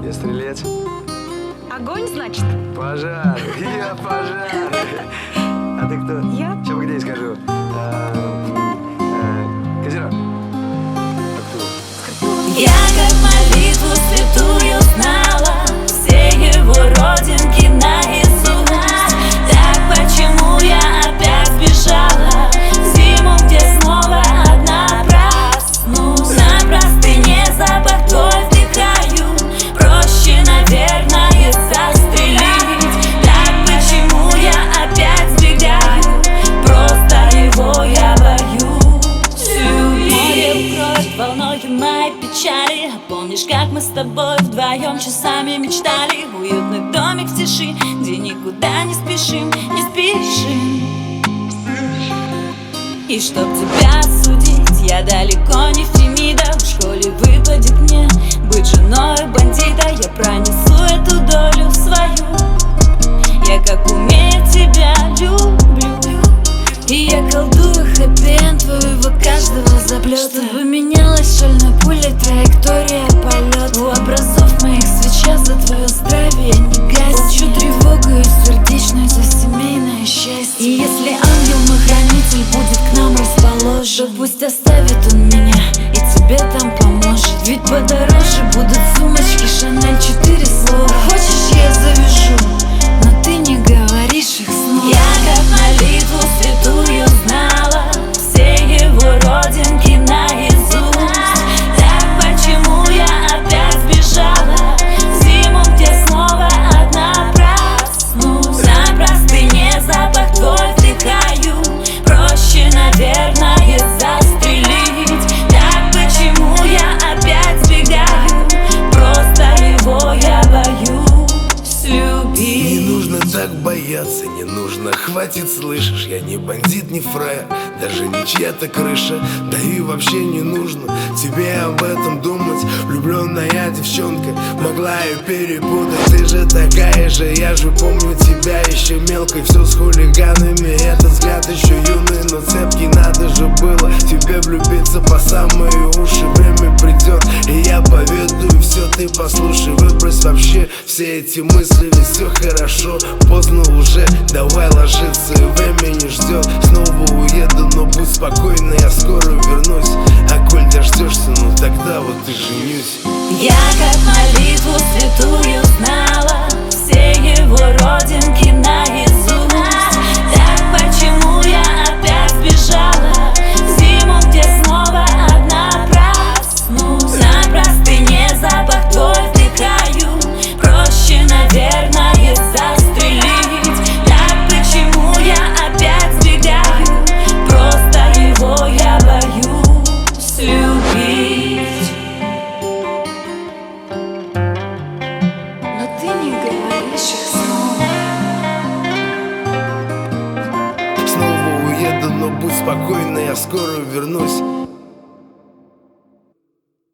Я стрелец. Огонь, значит? Пожар. Я пожар. А ты кто? Я? Сейчас погоди, скажу. Козерог. А кто? Я как молитву святую знала все его родинки наизусть. Так почему я опять сбежала в зиму, где снова одна проснусь? На простыне запах твой вдыхаю, проще, наверное, застрелить. Так почему я опять сбегаю, просто его я боюсь любить. Море укроет волною моей печали. Помнишь, как мы с тобой вдвоем часами мечтали? Уютный домик в тиши, где никуда не спешим, не спешим. И чтоб тебя судить, я далеко не Фемида. В школе выпадет мне быть женой бандита. Я пронесу эту долю свою, я как умею тебя люблю. И я колдую хэппи-энд твоего каждого заплета, чтобы менялась шальной пулей траектория полета. У образов моих свеча за твое здравие не гасит. Получу тревогу и сердечную за семейное счастье. И если ангел мой хранитель будет к нам расположен, то пусть оставит он меня и тебе там поможет. Ведь подороже будут сумочки Шанель 4 слова. Хочешь, я завяжу, но ты не говоришь их снова. Я как молитву святую знала все его родинки наизусть. Так почему я опять сбежала в зиму, где снова одна проснусь? На простыне запах твой вдыхаю, проще, наверное, застрелить. Так почему я опять сбегаю, просто его я боюсь любить. Не нужно так бояться, не нужно, хватит, слышишь? Я не бандит, не фраер, даже не чья-то крыша. Да и вообще не нужно тебе об этом думать. Влюбленная девчонка могла ее перепутать. Ты же такая же, я же помню тебя еще мелкой. Все с хулиганами, этот взгляд еще юный, но цепкий. Надо же было тебе влюбиться по самые уши. Время придет, и я поведаю все, ты послушай. Выбрось вообще все эти мысли, ведь все хорошо. Поздно уже, давай ложиться, и время не ждет. Снова уеду, но будь спокойна, я скоро вернусь. А коль дождешься, ну тогда вот и женюсь. Я как молитву святую знала все его родинки наизусть. Так почему я опять сбежала в зиму, где снова одна проснусь? На простыне запах твой вдыхаю, проще, наверное, застрелить. Так почему я опять сбегаю, просто его я боюсь любить. Но ты не говоришь их снова. Снова уеду, но будь спокойна, я скоро вернусь.